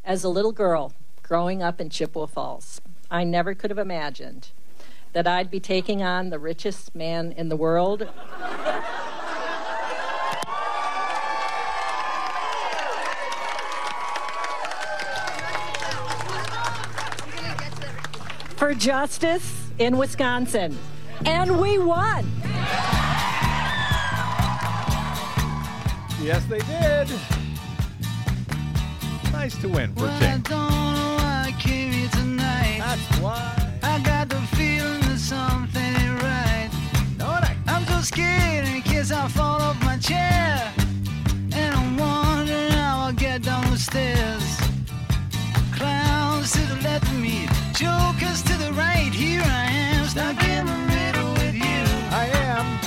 As a little girl growing up in Chippewa Falls, I never could have imagined that I'd be taking on the richest man in the world. For justice in Wisconsin. And we won. Yes, they did. Nice to win for a change. I don't know why I came here tonight. That's why. I got the feeling that something ain't right. No, it ain't. I'm so scared in case I fall off my chair. And I'm wondering how I'll get down the stairs. Clowns to the left of me, jokers to the right. Here I am, stuck in the middle with you. I am.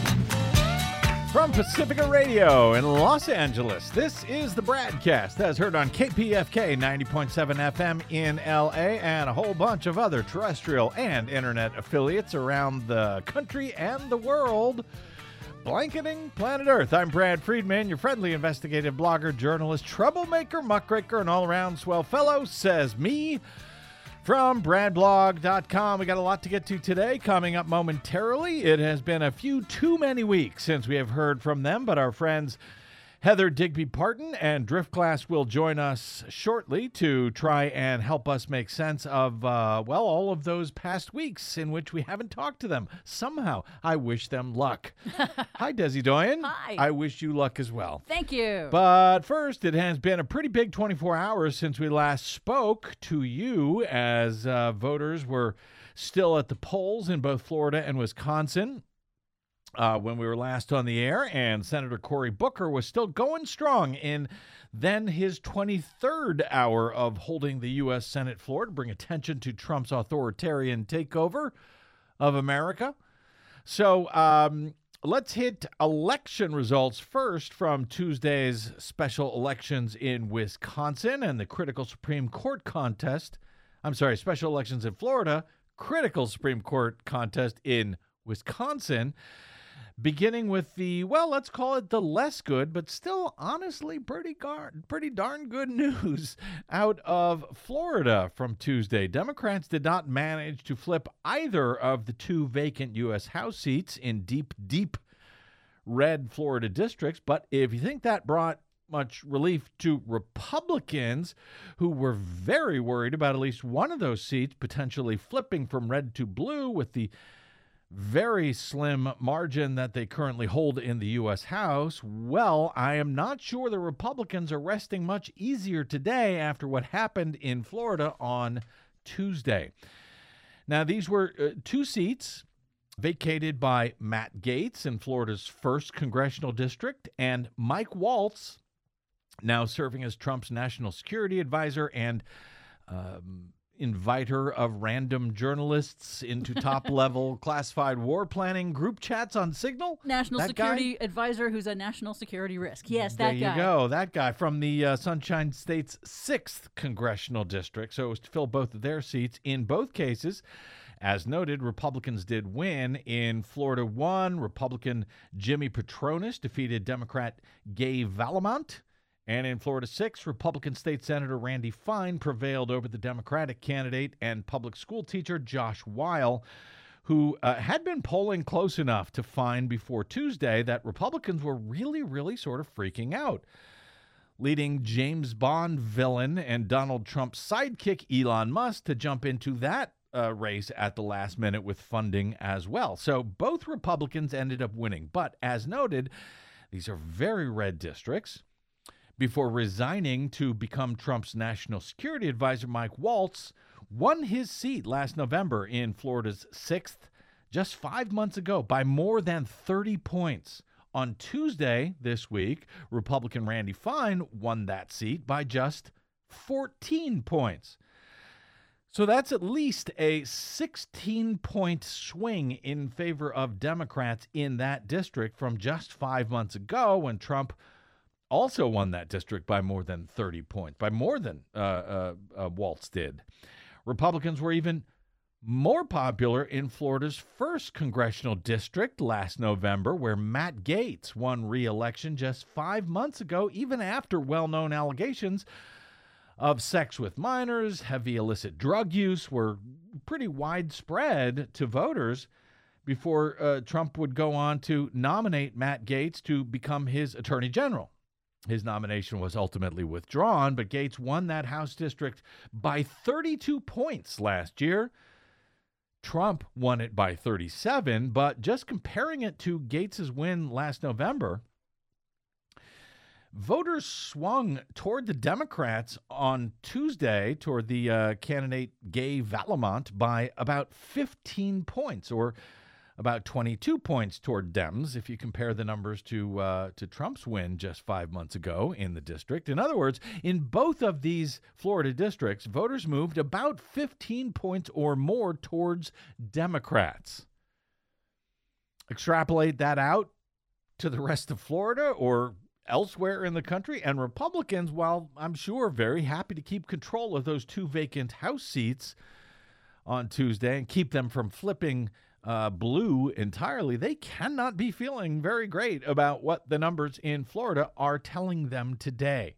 From Pacifica Radio in Los Angeles, this is the Bradcast, as heard on KPFK 90.7 FM in LA and a whole bunch of other terrestrial and internet affiliates around the country and the world. Blanketing planet Earth. I'm Brad Friedman, your friendly investigative blogger, journalist, troublemaker, muckraker, and all-around swell fellow, says me. From bradblog.com, we got a lot to get to today. Coming up momentarily, it has been a few too many weeks since we have heard from them, but our friends Heather Digby Parton and Driftglass will join us shortly to try and help us make sense of, all of those past weeks in which we haven't talked to them. Somehow, I wish them luck. Hi, Desi Doyen. Hi. I wish you luck as well. Thank you. But first, it has been a pretty big 24 hours since we last spoke to you as voters were still at the polls in both Florida and Wisconsin. When we were last on the air, and Senator Cory Booker was still going strong in then his 23rd hour of holding the U.S. Senate floor to bring attention to Trump's authoritarian takeover of America. So let's hit election results first from Tuesday's special elections in Wisconsin and the critical Supreme Court contest. I'm sorry, special elections in Florida, critical Supreme Court contest in Wisconsin. Beginning with the, let's call it the less good, but still honestly pretty darn good news out of Florida from Tuesday. Democrats did not manage to flip either of the two vacant U.S. House seats in deep red Florida districts. But if you think that brought much relief to Republicans who were very worried about at least one of those seats potentially flipping from red to blue with the very slim margin that they currently hold in the U.S. House, I am not sure the Republicans are resting much easier today after what happened in Florida on Tuesday. Now, these were two seats vacated by Matt Gaetz in Florida's 1st Congressional District and Mike Waltz, now serving as Trump's national security advisor and inviter of random journalists into top-level classified war planning group chats on Signal. National security advisor who's a national security risk. Yes, that guy. There you go, that guy from the Sunshine State's 6th Congressional District. So it was to fill both of their seats. In both cases, as noted, Republicans did win. In Florida 1, Republican Jimmy Patronis defeated Democrat Gay Valamont. And in Florida 6, Republican State Senator Randy Fine prevailed over the Democratic candidate and public school teacher Josh Weil, who had been polling close enough to Fine before Tuesday that Republicans were really sort of freaking out, leading James Bond villain and Donald Trump's sidekick Elon Musk to jump into that race at the last minute with funding as well. So both Republicans ended up winning. But as noted, these are very red districts. Before resigning to become Trump's national security advisor, Mike Waltz won his seat last November in Florida's 6th, just 5 months ago, by more than 30 points. On Tuesday this week, Republican Randy Fine won that seat by just 14 points. So that's at least a 16-point swing in favor of Democrats in that district from just 5 months ago when Trump also won that district by more than 30 points, by more than Waltz did. Republicans were even more popular in Florida's 1st Congressional District last November, where Matt Gaetz won re-election just 5 months ago, even after well-known allegations of sex with minors, heavy illicit drug use were pretty widespread to voters before Trump would go on to nominate Matt Gaetz to become his attorney general. His nomination was ultimately withdrawn, but Gaetz won that House district by 32 points last year. Trump won it by 37, but just comparing it to Gaetz's win last November, voters swung toward the Democrats on Tuesday, toward the candidate Gay Vallimont, by about 15 points, or about 22 points toward Dems, if you compare the numbers to Trump's win just 5 months ago in the district. In other words, in both of these Florida districts, voters moved about 15 points or more towards Democrats. Extrapolate that out to the rest of Florida or elsewhere in the country, and Republicans, while I'm sure very happy to keep control of those 2 vacant House seats on Tuesday and keep them from flipping blue entirely, they cannot be feeling very great about what the numbers in Florida are telling them today.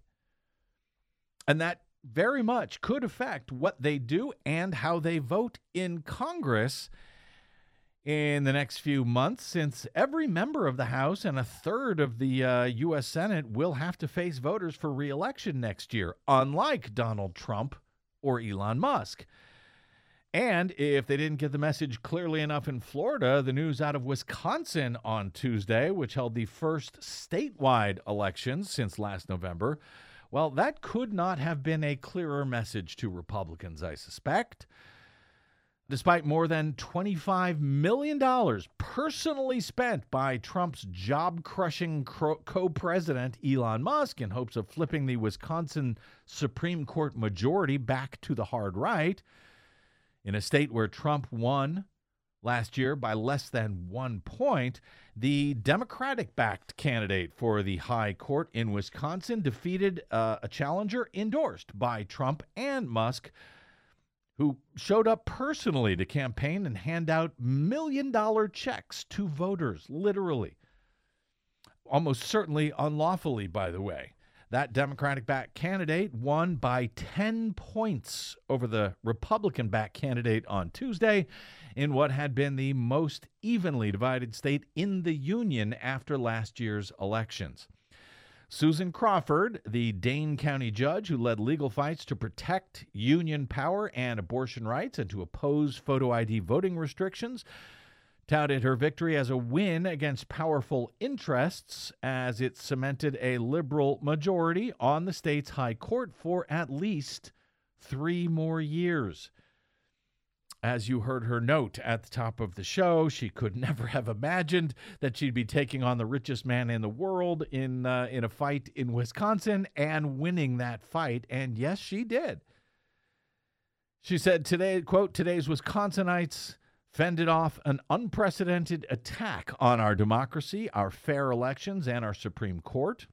And that very much could affect what they do and how they vote in Congress in the next few months, since every member of the House and a third of the U.S. Senate will have to face voters for re-election next year, unlike Donald Trump or Elon Musk. And if they didn't get the message clearly enough in Florida, the news out of Wisconsin on Tuesday, which held the first statewide elections since last November, well, that could not have been a clearer message to Republicans, I suspect. Despite more than $25 million personally spent by Trump's job-crushing co-president Elon Musk in hopes of flipping the Wisconsin Supreme Court majority back to the hard right, in a state where Trump won last year by less than 1 point, the Democratic-backed candidate for the high court in Wisconsin defeated a challenger endorsed by Trump and Musk, who showed up personally to campaign and hand out million-dollar checks to voters, literally. Almost certainly unlawfully, by the way. That Democratic-backed candidate won by 10 points over the Republican-backed candidate on Tuesday in what had been the most evenly divided state in the union after last year's elections. Susan Crawford, the Dane County judge who led legal fights to protect union power and abortion rights and to oppose photo ID voting restrictions, touted her victory as a win against powerful interests as it cemented a liberal majority on the state's high court for at least 3 more years. As you heard her note at the top of the show, she could never have imagined that she'd be taking on the richest man in the world in a fight in Wisconsin and winning that fight. And yes, she did. She said today, quote, "Today's Wisconsinites fended off an unprecedented attack on our democracy, our fair elections, and our Supreme Court."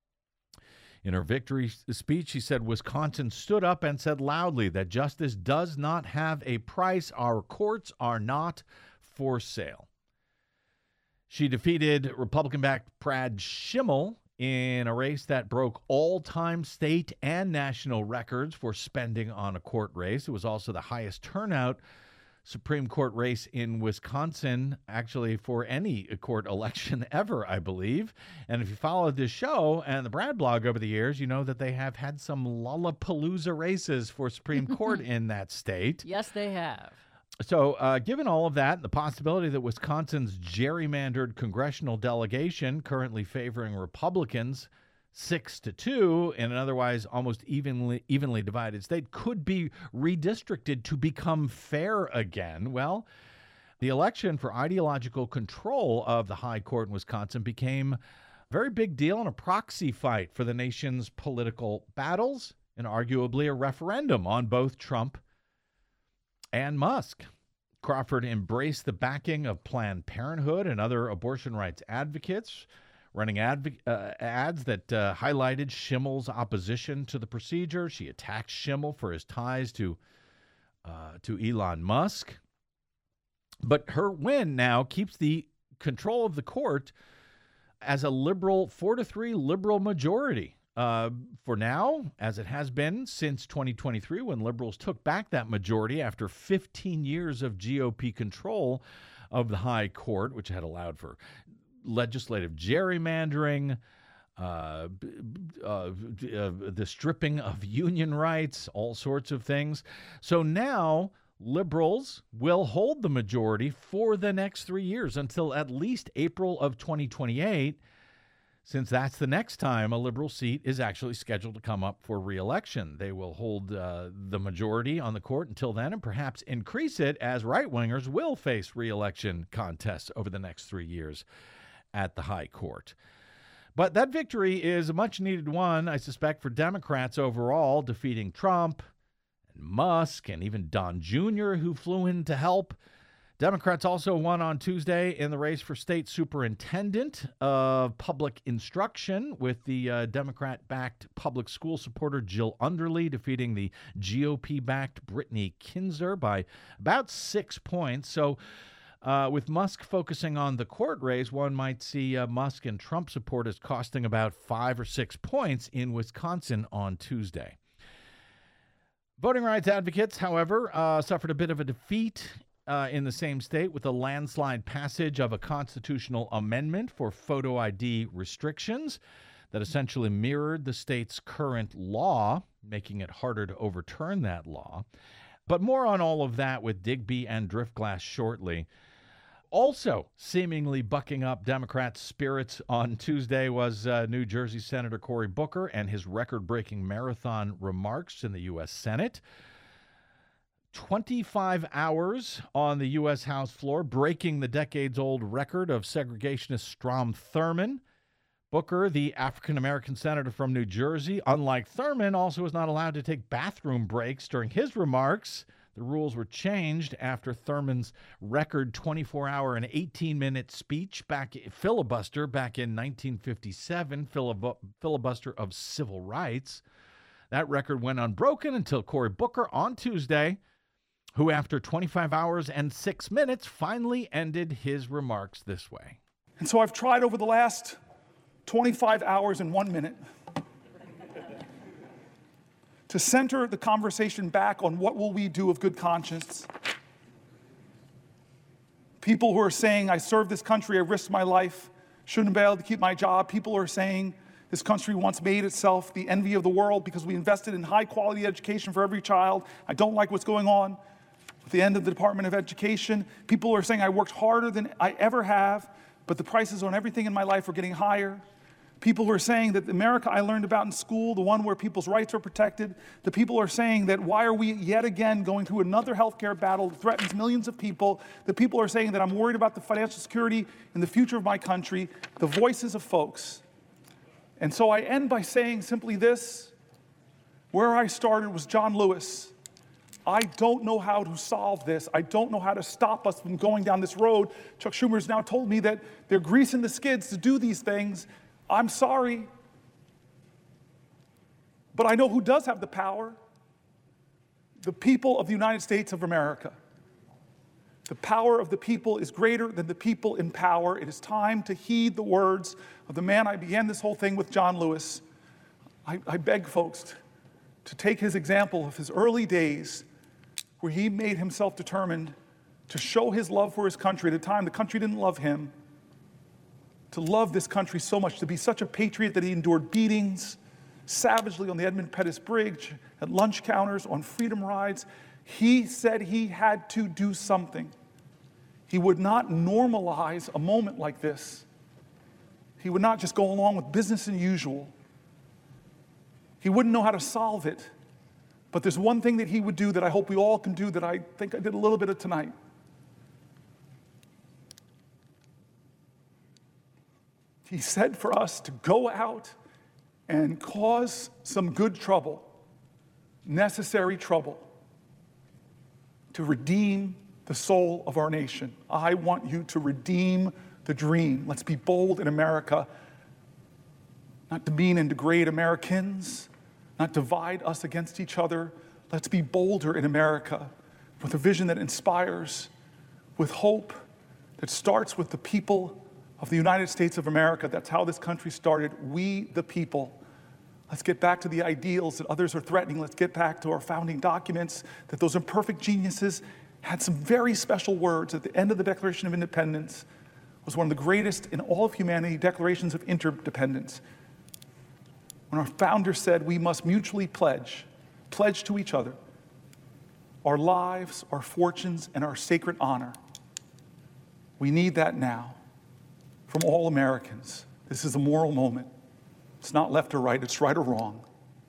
In her victory speech, she said Wisconsin stood up and said loudly that justice does not have a price. Our courts are not for sale. She defeated Republican-backed Brad Schimmel in a race that broke all-time state and national records for spending on a court race. It was also the highest turnout Supreme Court race in Wisconsin, actually, for any court election ever, I believe. And if you followed this show and the Brad blog over the years, you know that they have had some Lollapalooza races for Supreme Court in that state. Yes, they have. So given all of that, the possibility that Wisconsin's gerrymandered congressional delegation, currently favoring Republicans 6-2 in an otherwise almost evenly divided state, could be redistricted to become fair again. Well, the election for ideological control of the high court in Wisconsin became a very big deal and a proxy fight for the nation's political battles, and arguably a referendum on both Trump and Musk. Crawford embraced the backing of Planned Parenthood and other abortion rights advocates, running ads that highlighted Schimmel's opposition to the procedure. She attacked Schimmel for his ties to Elon Musk. But her win now keeps the control of the court as a liberal 4-3 liberal majority for now, as it has been since 2023, when liberals took back that majority after 15 years of GOP control of the High Court, which had allowed for legislative gerrymandering, the stripping of union rights, all sorts of things. So now liberals will hold the majority for the next 3 years until at least April of 2028, since that's the next time a liberal seat is actually scheduled to come up for re-election. They will hold the majority on the court until then and perhaps increase it as right-wingers will face re-election contests over the next 3 years at the High Court. But that victory is a much-needed one, I suspect, for Democrats overall, defeating Trump and Musk and even Don Jr., who flew in to help. Democrats also won on Tuesday in the race for state superintendent of public instruction, with the Democrat-backed public school supporter Jill Underly defeating the GOP-backed Brittany Kinzer by about 6 points. So with Musk focusing on the court race, one might see Musk and Trump supporters costing about 5 or 6 points in Wisconsin on Tuesday. Voting rights advocates, however, suffered a bit of a defeat in the same state with a landslide passage of a constitutional amendment for photo ID restrictions that essentially mirrored the state's current law, making it harder to overturn that law. But more on all of that with Digby and Driftglass shortly. Also seemingly bucking up Democrats' spirits on Tuesday was New Jersey Senator Cory Booker and his record-breaking marathon remarks in the U.S. Senate. 25 hours on the U.S. House floor, breaking the decades-old record of segregationist Strom Thurmond. Booker, the African-American senator from New Jersey, unlike Thurmond, also was not allowed to take bathroom breaks during his remarks. The rules were changed after Thurmond's record 24-hour and 18-minute speech filibuster back in 1957, filibuster of civil rights. That record went unbroken until Cory Booker on Tuesday, who after 25 hours and 6 minutes finally ended his remarks this way. And so I've tried over the last 25 hours and 1 minute to center the conversation back on what will we do of good conscience. People who are saying, I served this country, I risked my life, shouldn't be able to keep my job. People who are saying, this country once made itself the envy of the world because we invested in high-quality education for every child. I don't like what's going on at the end of the Department of Education. People who are saying, I worked harder than I ever have, but the prices on everything in my life are getting higher. People who are saying that the America I learned about in school, the one where people's rights are protected, the people are saying that why are we yet again going through another healthcare battle that threatens millions of people, the people are saying that I'm worried about the financial security and the future of my country, the voices of folks. And so I end by saying simply this: where I started was John Lewis. I don't know how to solve this. I don't know how to stop us from going down this road. Chuck Schumer has now told me that they're greasing the skids to do these things. I'm sorry. But I know who does have the power. The people of the United States of America. The power of the people is greater than the people in power. It is time to heed the words of the man I began this whole thing with, John Lewis. I beg folks to take his example of his early days where he made himself determined to show his love for his country at a time the country didn't love him, to love this country so much, to be such a patriot that he endured beatings savagely on the Edmund Pettus Bridge, at lunch counters, on freedom rides. He said he had to do something. He would not normalize a moment like this. He would not just go along with business as usual. He wouldn't know how to solve it. But there's one thing that he would do that I hope we all can do that I think I did a little bit of tonight. He said for us to go out and cause some good trouble, necessary trouble, to redeem the soul of our nation. I want you to redeem the dream. Let's be bold in America, not demean and degrade Americans, not divide us against each other. Let's be bolder in America with a vision that inspires, with hope that starts with the people of the United States of America. That's how this country started. We, the people, Let's get back to the ideals that others are threatening. Let's get back to our founding documents, that those imperfect geniuses had some very special words at the end of the Declaration of Independence. It was one of the greatest in all of humanity declarations of interdependence. When our founder said we must mutually pledge to each other our lives, our fortunes, and our sacred honor. We need that now from all Americans. This is a moral moment. It's not left or right, it's right or wrong.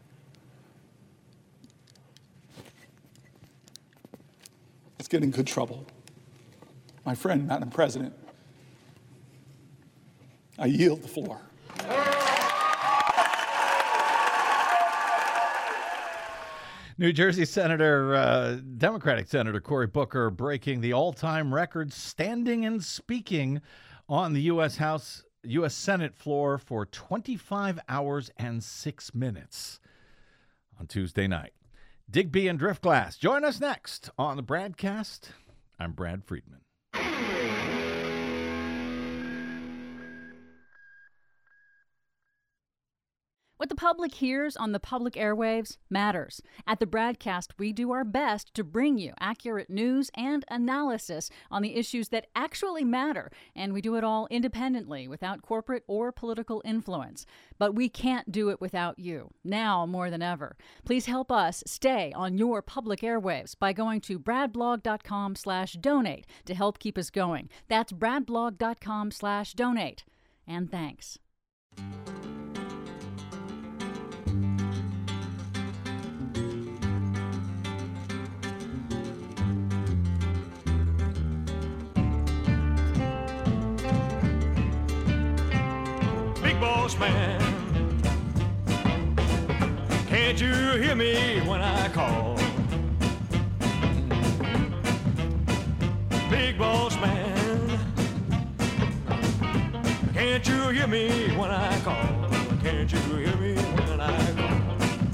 Let's get in good trouble. My friend, Madam President, I yield the floor. New Jersey Senator, Democratic Senator Cory Booker breaking the all-time record standing and speaking on the U.S. Senate floor for 25 hours and 6 minutes on Tuesday night. Digby and Driftglass. Join us next on the BradCast. I'm Brad Friedman. What the public hears on the public airwaves matters. At the BradCast, we do our best to bring you accurate news and analysis on the issues that actually matter, and we do it all independently, without corporate or political influence. But we can't do it without you, now more than ever. Please help us stay on your public airwaves by going to bradblog.com/donate to help keep us going. That's bradblog.com/donate. And thanks. Man, can't you hear me when I call? Big boss man, can't you hear me when I call? Can't you hear me when I call?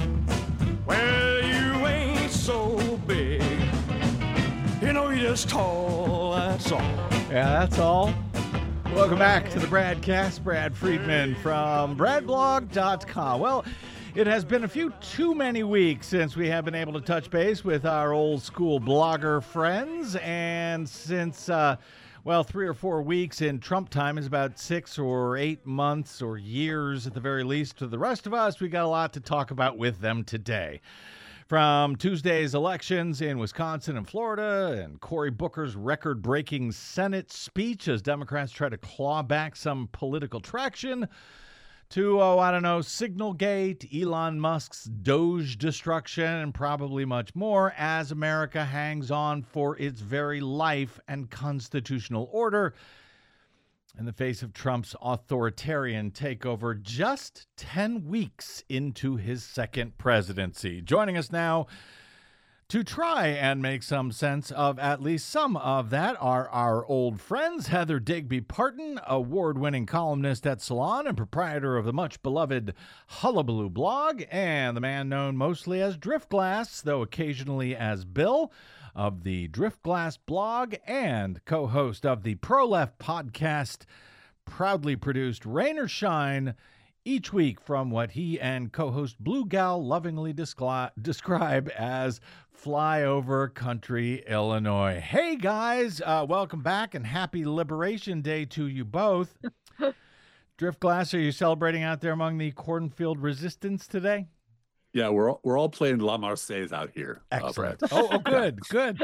Well, you ain't so big, you know you're just tall, that's all. Yeah, that's all. Welcome back to the BradCast. Brad Friedman from bradblog.com. Well, it has been a few too many weeks since we have been able to touch base with our old school blogger friends. And since, 3 or 4 weeks in Trump time is about 6 or 8 months or years at the very least to the rest of us, we got a lot to talk about with them today. From Tuesday's elections in Wisconsin and Florida and Cory Booker's record-breaking Senate speech as Democrats try to claw back some political traction to, Signalgate, Elon Musk's Doge destruction, and probably much more as America hangs on for its very life and constitutional order in the face of Trump's authoritarian takeover just 10 weeks into his second presidency. Joining us now to try and make some sense of at least some of that are our old friends, Heather Digby Parton, award-winning columnist at Salon and proprietor of the much-beloved Hullabaloo blog, and the man known mostly as Driftglass, though occasionally as Bill, of the Driftglass blog and co-host of the Pro-Left podcast, proudly produced Rain or Shine, each week from what he and co-host Blue Gal lovingly describe as flyover country Illinois. Hey guys, welcome back and happy Liberation Day to you both. Driftglass, are you celebrating out there among the cornfield resistance today? Yeah, we're all playing La Marseillaise out here. Excellent. Good.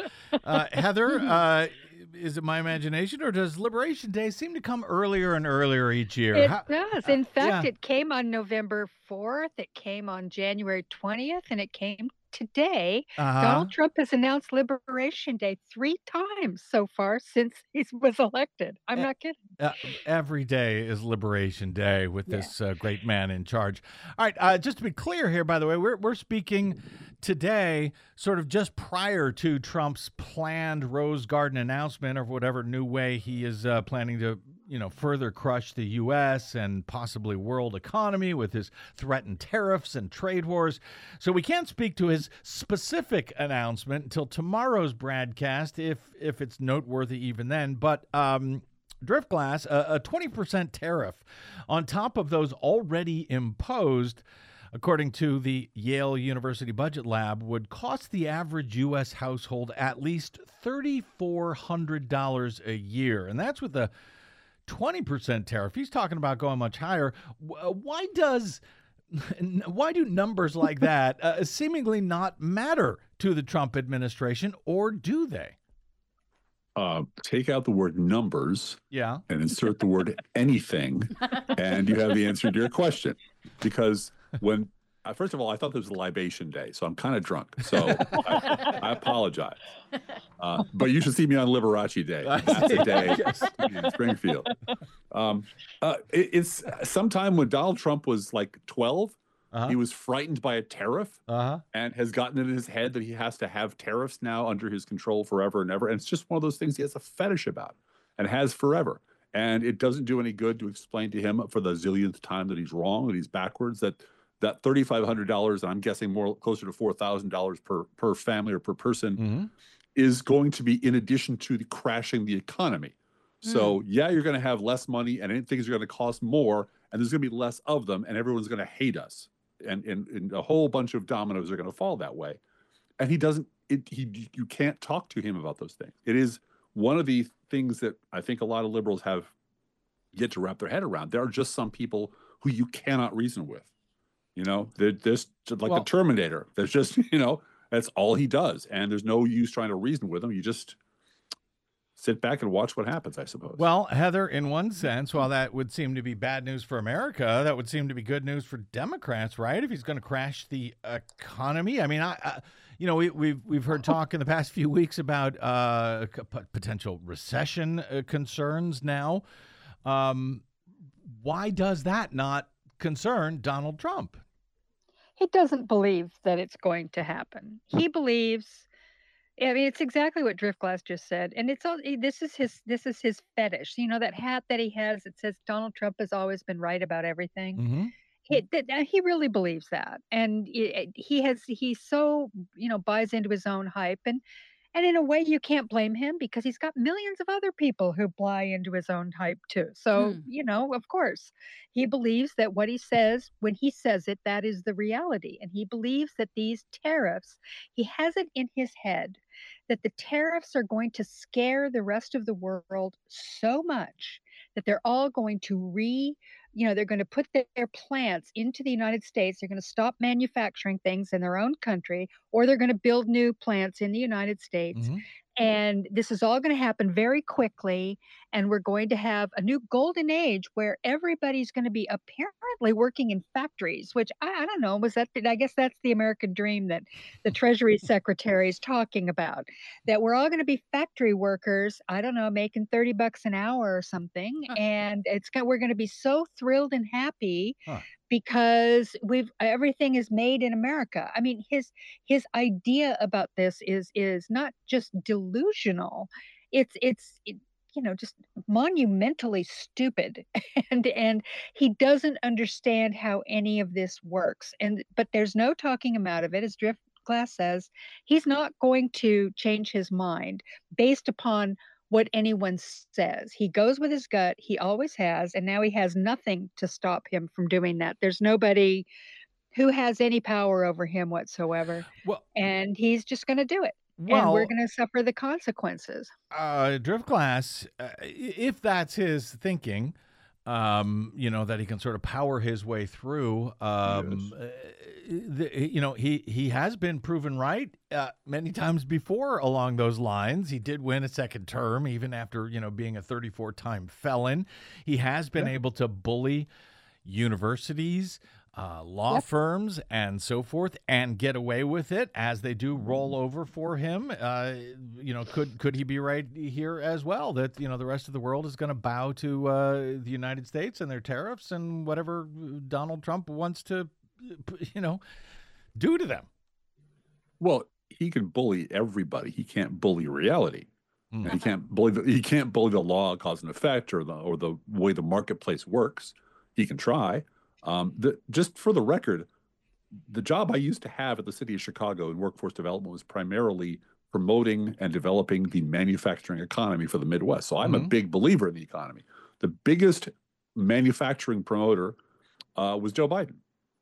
Heather, is it my imagination, or does Liberation Day seem to come earlier and earlier each year? It does. In fact, It came on November 4th, it came on January 20th, and it came today. Donald Trump has announced Liberation Day 3 times so far since he was elected. I'm not kidding. Every day is Liberation Day with this great man in charge. All right, just to be clear here, by the way, we're speaking today sort of just prior to Trump's planned Rose Garden announcement of whatever new way he is planning to further crush the U.S. and possibly world economy with his threatened tariffs and trade wars. So we can't speak to his specific announcement until tomorrow's BradCast, if it's noteworthy even then. But Driftglass, a 20% tariff on top of those already imposed according to the Yale University Budget Lab, would cost the average U.S. household at least $3,400 a year. And that's with a 20% tariff. He's talking about going much higher. Why do numbers like that seemingly not matter to the Trump administration, or do they? Take out the word numbers, yeah, and insert the word anything, and you have the answer to your question. Because when, first of all, I thought this was a libation day, so I'm kind of drunk. So I apologize. But you should see me on Liberace Day. That's a day in Springfield. It's sometime when Donald Trump was like 12. He was frightened by a tariff and has gotten it in his head that he has to have tariffs now under his control forever and ever. And it's just one of those things he has a fetish about and has forever. And it doesn't do any good to explain to him for the zillionth time that he's wrong, that he's backwards, that $3,500, and I'm guessing more closer to $4,000 per family or per person, is going to be in addition to crashing the economy. So yeah, you're going to have less money and things are going to cost more, and there's going to be less of them, and everyone's going to hate us. And a whole bunch of dominoes are going to fall that way. And you can't talk to him about those things. It is one of the things that I think a lot of liberals have yet to wrap their head around. There are just some people who you cannot reason with. They're just like the Terminator. There's just, that's all he does. And there's no use trying to reason with him. You just sit back and watch what happens, I suppose. Well, Heather, in one sense, while that would seem to be bad news for America, that would seem to be good news for Democrats, right? If he's going to crash the economy. I mean, we've heard talk in the past few weeks about potential recession concerns now. Why does that not concern Donald Trump? He doesn't believe that it's going to happen. He believes, I mean, it's exactly what Driftglass just said, and it's all. This is his fetish. That hat that he has. It says Donald Trump has always been right about everything. He really believes that, and he so buys into his own hype, and in a way you can't blame him because he's got millions of other people who buy into his own hype too. So of course, he believes that what he says when he says it, that is the reality, and he believes that these tariffs, he has it in his head that the tariffs are going to scare the rest of the world so much that they're all going to they're going to put their plants into the United States. They're going to stop manufacturing things in their own country, or they're going to build new plants in the United States. And this is all going to happen very quickly. And we're going to have a new golden age where everybody's going to be apparently working in factories, which I don't know, I guess that's the American dream that the Treasury Secretary is talking about, that we're all going to be factory workers, I don't know, making $30 an hour or something. And we're going to be so thrilled and happy because everything is made in America. I mean, his idea about this is not just delusional. It's just monumentally stupid, and he doesn't understand how any of this works. But there's no talking him out of it, as Driftglass says. He's not going to change his mind based upon what anyone says. He goes with his gut. He always has, and now he has nothing to stop him from doing that. There's nobody who has any power over him whatsoever. And he's just going to do it. And we're going to suffer the consequences. Driftglass, if that's his thinking, that he can sort of power his way through. He has been proven right many times before along those lines. He did win a second term, even after being a 34-time felon. He has been able to bully universities, law firms, and so forth, and get away with it as they do roll over for him. Could he be right here as well, that the rest of the world is going to bow to the United States and their tariffs and whatever Donald Trump wants to do to them? Well, he can bully everybody. He can't bully reality. And he can't bully the law, cause and effect, or the way the marketplace works. He can try. Just for the record, the job I used to have at the city of Chicago in workforce development was primarily promoting and developing the manufacturing economy for the Midwest. So I'm a big believer in the economy. The biggest manufacturing promoter was Joe Biden.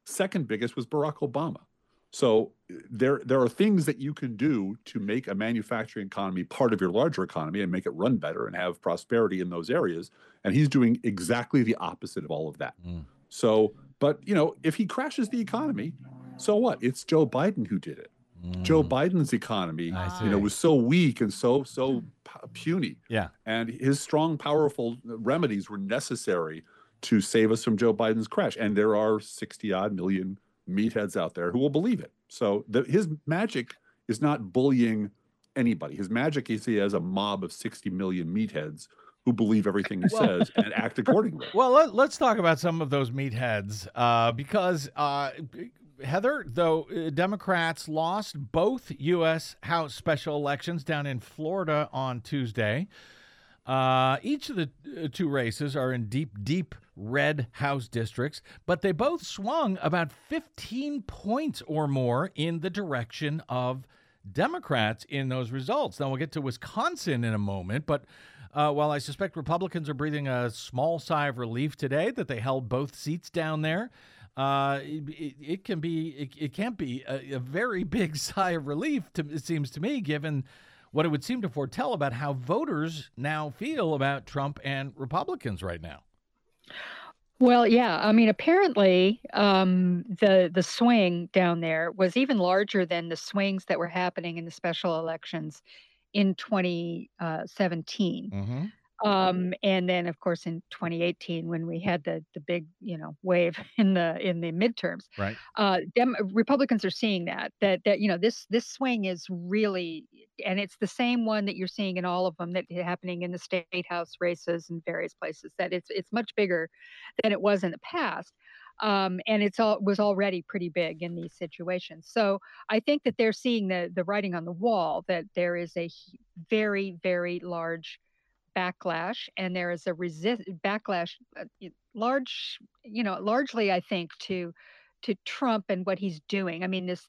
Second biggest was Barack Obama. So there are things that you can do to make a manufacturing economy part of your larger economy and make it run better and have prosperity in those areas. And he's doing exactly the opposite of all of that. So, but, if he crashes the economy, so what? It's Joe Biden who did it. Joe Biden's economy, was so weak and so puny. Yeah. And his strong, powerful remedies were necessary to save us from Joe Biden's crash. And there are 60-odd million meatheads out there who will believe it. So his magic is not bullying anybody. His magic is he has a mob of 60 million meatheads who believe everything he says and act accordingly. Well, let's talk about some of those meatheads because, Heather, though Democrats lost both U.S. House special elections down in Florida on Tuesday, each of the two races are in deep red House districts, but they both swung about 15 points or more in the direction of Democrats in those results. Now, we'll get to Wisconsin in a moment, but while I suspect Republicans are breathing a small sigh of relief today that they held both seats down there, it can't be a very big sigh of relief, it seems to me, given what it would seem to foretell about how voters now feel about Trump and Republicans right now. Well, yeah. I mean, apparently, the swing down there was even larger than the swings that were happening in the special elections in 2017. Mm-hmm. And then, of course, in 2018, when we had the big, wave in the midterms, right? Republicans are seeing that this swing is really, and it's the same one that you're seeing in all of them that happening in the state house races in various places. That it's much bigger than it was in the past. And was already pretty big in these situations. So I think that they're seeing the writing on the wall that there is a very, very large backlash, and there is a backlash, largely, I think, to Trump and what he's doing. I mean, the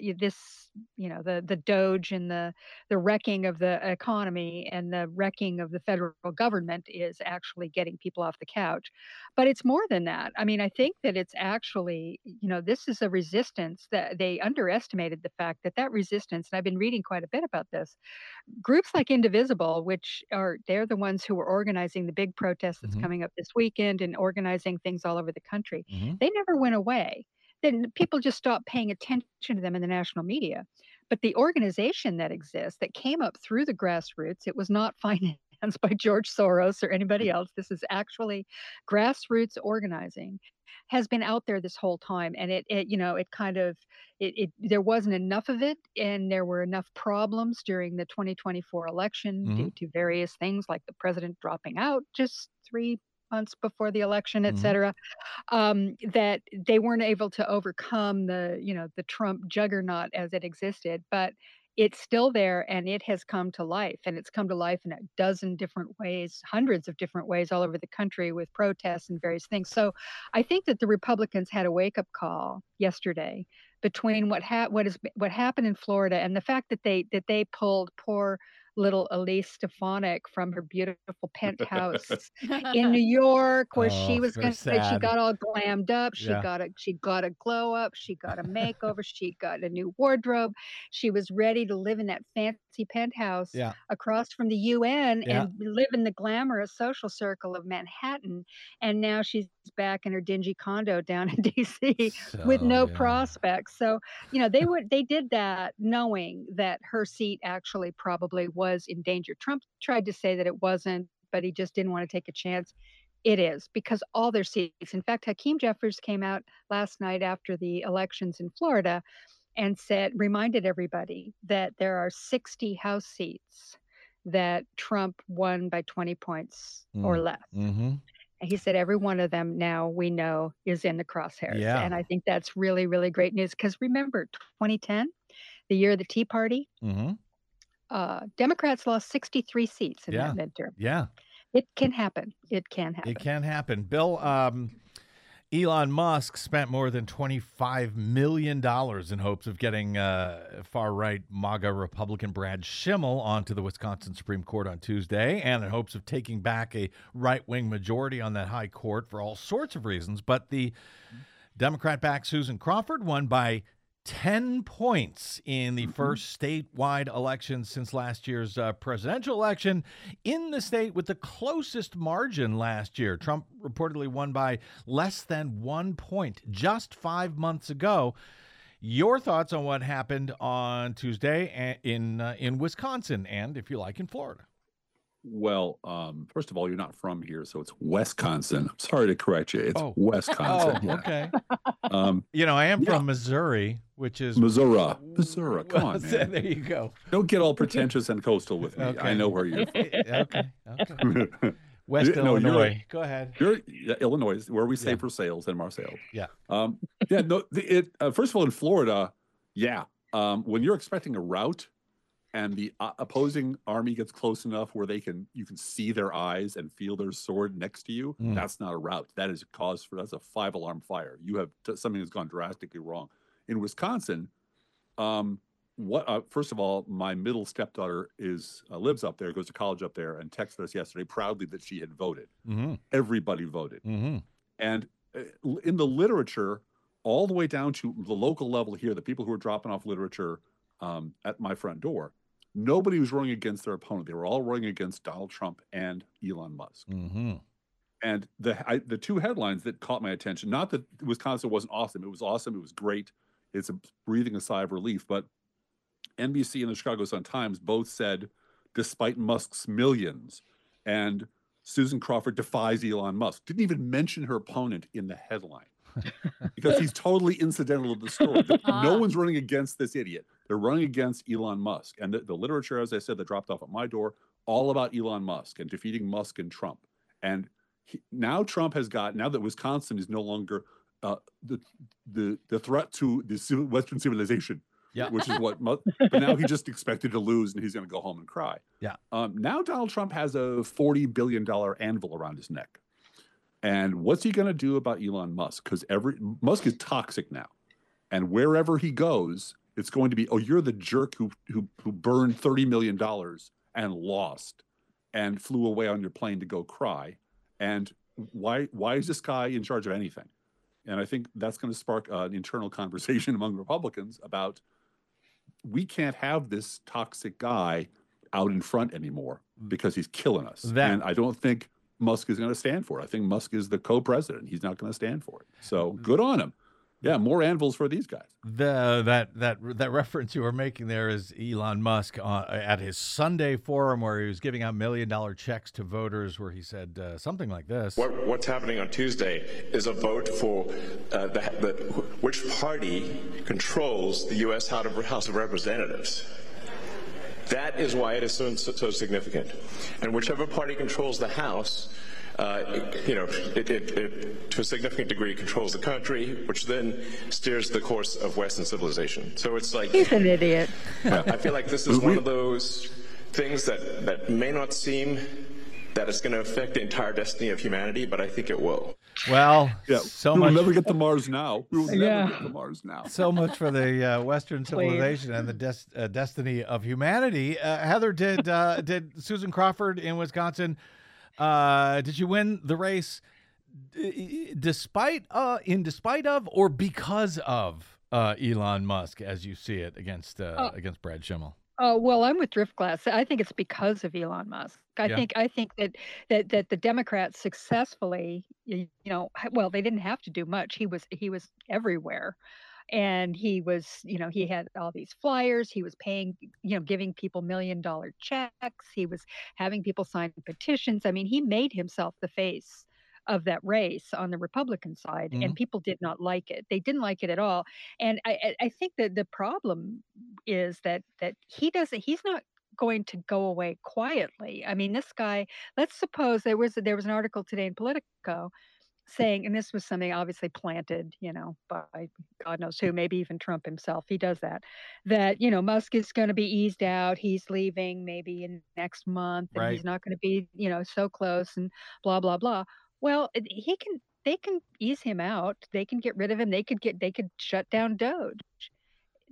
Doge and the wrecking of the economy and the wrecking of the federal government is actually getting people off the couch. But it's more than that. I mean, I think that it's actually, this is a resistance that they underestimated the fact that resistance, and I've been reading quite a bit about this, groups like Indivisible, they're the ones who are organizing the big protest that's coming up this weekend and organizing things all over the country. They never went away. Then people just stopped paying attention to them in the national media. But the organization that exists, that came up through the grassroots, it was not financed by George Soros or anybody else. This is actually grassroots organizing, has been out there this whole time. And there wasn't enough of it. And there were enough problems during the 2024 election due to various things like the president dropping out just 3 months before the election, et cetera, that they weren't able to overcome the Trump juggernaut as it existed. But it's still there, and it has come to life, and it's come to life in a dozen different ways, hundreds of different ways all over the country with protests and various things. So I think that the Republicans had a wake-up call yesterday between what happened in Florida and the fact that they pulled poor little Elise Stefanik from her beautiful penthouse in New York, where she was going to say she got all glammed up. She got a glow up. She got a makeover. She got a new wardrobe. She was ready to live in that fancy penthouse across from the UN and live in the glamorous social circle of Manhattan. And now she's back in her dingy condo down in DC with no prospects. So, they did that knowing that her seat actually probably was in danger. Trump tried to say that it wasn't, but he just didn't want to take a chance. It is, because all their seats. In fact, Hakeem Jeffries came out last night after the elections in Florida and reminded everybody that there are 60 House seats that Trump won by 20 points or less. And he said every one of them now we know is in the crosshairs. And I think that's really, really great news, because remember 2010, the year of the Tea Party, Democrats lost 63 seats in that midterm. It can happen. It can happen. It can happen. Bill, Elon Musk spent more than $25 million in hopes of getting far-right MAGA Republican Brad Schimmel onto the Wisconsin Supreme Court on Tuesday, and in hopes of taking back a right-wing majority on that high court for all sorts of reasons. But the Democrat-backed Susan Crawford won by 10 points in the first statewide election since last year's presidential election in the state with the closest margin last year. Trump reportedly won by less than 1 point just 5 months ago. Your thoughts on what happened on Tuesday in Wisconsin and, if you like, in Florida? Well, first of all, you're not from here, so it's Wisconsin. I'm sorry to correct you. It's Wisconsin. Okay. I am from Missouri, which is Missouri. Come on, man. There you go. Don't get all pretentious and coastal with me. Okay. I know where you're from. Okay. West Illinois. Go ahead. Illinois, where we say for sales in Marseille. Yeah. First of all, in Florida, when you're expecting a rout and the opposing army gets close enough where you can see their eyes and feel their sword next to you, that's not a rout. That is that's a 5-alarm fire. You have something that's gone drastically wrong. In Wisconsin, first of all, my middle stepdaughter lives up there, goes to college up there, and texted us yesterday proudly that she had voted. Everybody voted. And in the literature, all the way down to the local level here, the people who are dropping off literature at my front door, nobody was running against their opponent. They were all running against Donald Trump and Elon Musk. And the two headlines that caught my attention, not that Wisconsin wasn't awesome. It was awesome. It was great. It's breathing a sigh of relief. But NBC and the Chicago Sun-Times both said, despite Musk's millions, and Susan Crawford defies Elon Musk. Didn't even mention her opponent in the headline. Because he's totally incidental to the story. No one's running against this idiot. They're running against Elon Musk. And the literature, as I said, that dropped off at my door, all about Elon Musk and defeating Musk and Trump. And now Trump now that Wisconsin is no longer the threat to the Western civilization, which is what, but now he just expected to lose and he's going to go home and cry. Now Donald Trump has a $40 billion anvil around his neck. And what's he going to do about Elon Musk? Because Musk is toxic now. And wherever he goes, it's going to be, you're the jerk who burned $30 million and lost and flew away on your plane to go cry. And why is this guy in charge of anything? And I think that's going to spark an internal conversation among Republicans about, we can't have this toxic guy out in front anymore because he's killing us. And I don't think Musk is going to stand for it. I think Musk is the co-president. He's not going to stand for it. So good on him. Yeah, more anvils for these guys. That reference you were making there is Elon Musk at his Sunday forum where he was giving out $1 million checks to voters, where he said something like this. What's happening on Tuesday is a vote for which party controls the U.S. House of Representatives. That is why it is so significant. And whichever party controls the House, it to a significant degree controls the country, which then steers the course of Western civilization. So it's like, he's an idiot. I feel like this is one of those things that may not seem that it's going to affect the entire destiny of humanity, but I think it will. Well, we'll never get to Mars now. We will never get to Mars now. So much for the Western civilization and the destiny of humanity. Heather, did Susan Crawford in Wisconsin, did she win the race despite of or because of Elon Musk, as you see it, against Brad Schimmel? Well, I'm with Driftglass. I think it's because of Elon Musk. I think that the Democrats successfully, they didn't have to do much. He was everywhere. And he was, he had all these flyers. He was paying, giving people $1 million checks. He was having people sign petitions. I mean, he made himself the face of that race on the Republican side, and people did not like it. They didn't like it at all. And I think that the problem is that he's not going to go away quietly. I mean, this guy, let's suppose there was an article today in Politico saying, and this was something obviously planted, by God knows who, maybe even Trump himself. He does that Musk is going to be eased out. He's leaving maybe in next month, and he's not going to be, so close, and blah, blah, blah. Well, they can ease him out. They can get rid of him. They could shut down Doge.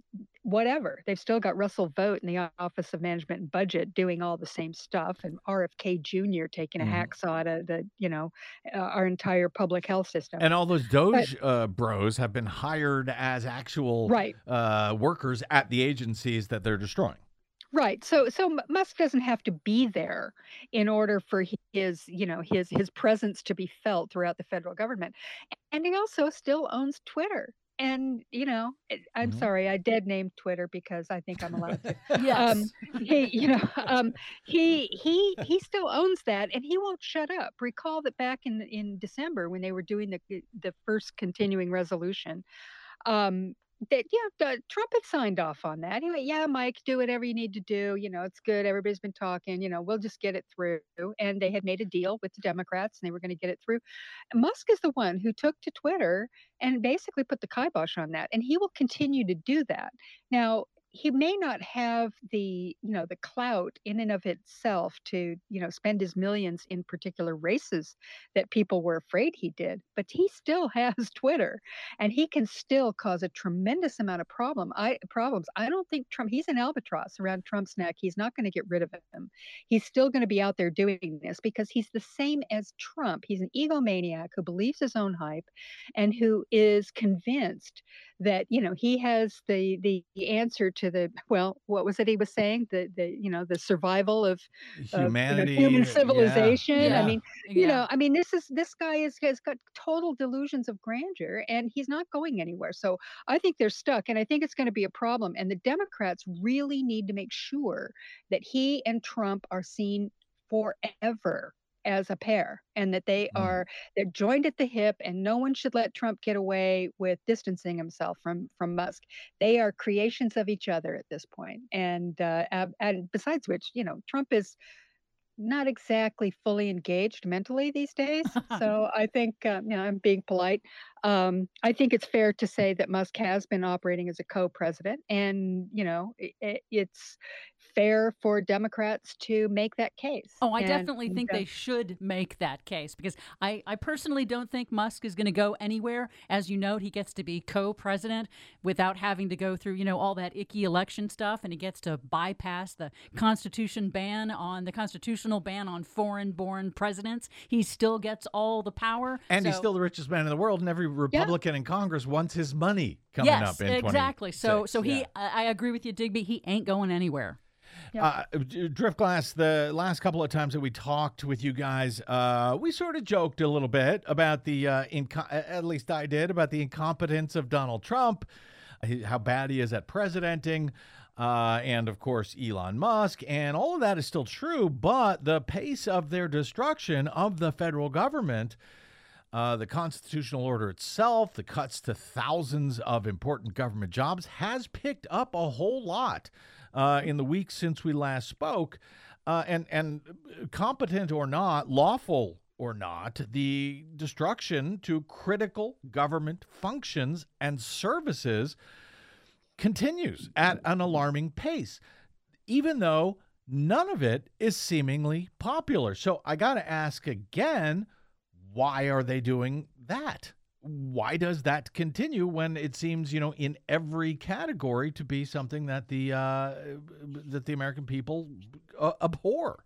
whatever. They've still got Russell Vought in the Office of Management and Budget doing all the same stuff, and RFK Jr. taking a hacksaw at our entire public health system. And all those Doge bros have been hired as actual workers at the agencies that they're destroying. Right. So Musk doesn't have to be there in order for his presence to be felt throughout the federal government. And he also still owns Twitter. And, I'm sorry, I dead named Twitter because I think I'm allowed to. Yes. He still owns that, and he won't shut up. Recall that back in December when they were doing the first continuing resolution, Trump had signed off on that. He went, yeah, Mike, do whatever you need to do. It's good. Everybody's been talking. We'll just get it through. And they had made a deal with the Democrats, and they were going to get it through. And Musk is the one who took to Twitter and basically put the kibosh on that. And he will continue to do that. Now, he may not have the clout in and of itself to, spend his millions in particular races that people were afraid he did, but he still has Twitter, and he can still cause a tremendous amount of problems. I don't think Trump, he's an albatross around Trump's neck. He's not going to get rid of him. He's still going to be out there doing this because he's the same as Trump. He's an egomaniac who believes his own hype and who is convinced that, he has the answer to what was it he was saying? The survival of humanity, human civilization. Yeah. This guy has got total delusions of grandeur, and he's not going anywhere. So I think they're stuck, and I think it's going to be a problem. And the Democrats really need to make sure that he and Trump are seen forever as a pair, and that they're joined at the hip, and no one should let Trump get away with distancing himself from Musk. They are creations of each other at this point. And besides which, Trump is not exactly fully engaged mentally these days. So I think, I'm being polite. I think it's fair to say that Musk has been operating as a co-president, and, it's fair for Democrats to make that case. Oh, I definitely think they should make that case, because I personally don't think Musk is going to go anywhere. As you note, he gets to be co-president without having to go through, all that icky election stuff, and he gets to bypass the constitutional ban on foreign-born presidents. He still gets all the power. And he's still the richest man in the world, and every Republican in Congress wants his money coming up in 2026. Exactly. So I agree with you, Digby. He ain't going anywhere. Driftglass, the last couple of times that we talked with you guys, we sort of joked a little bit about the, at least I did, about the incompetence of Donald Trump, how bad he is at presidenting, and of course Elon Musk, and all of that is still true, but the pace of their destruction of the federal government, the constitutional order itself, the cuts to thousands of important government jobs has picked up a whole lot in the weeks since we last spoke. And competent or not, lawful or not, the destruction to critical government functions and services continues at an alarming pace, even though none of it is seemingly popular. So I got to ask again, why are they doing that? Why does that continue when it seems, in every category to be something that the American people abhor?